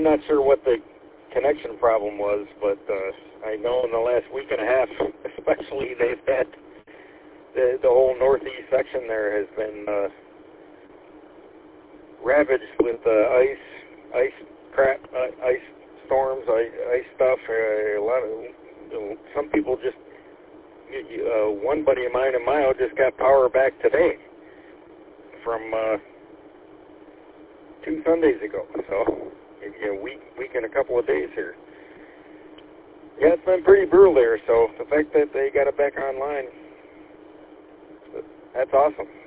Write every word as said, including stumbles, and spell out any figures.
I'm not sure what the connection problem was, but uh, I know in the last week and a half, especially, they've had the, the whole northeast section there has been uh, ravaged with uh, ice, ice crap, uh, ice storms, ice, ice stuff. Uh, a lot of you know, some people just. Uh, one buddy of mine in Mayo just got power back today from uh, two Sundays ago. So maybe a week, week and a couple of days here. Yeah, it's been pretty brutal there. So the fact that they got it back online, that's awesome.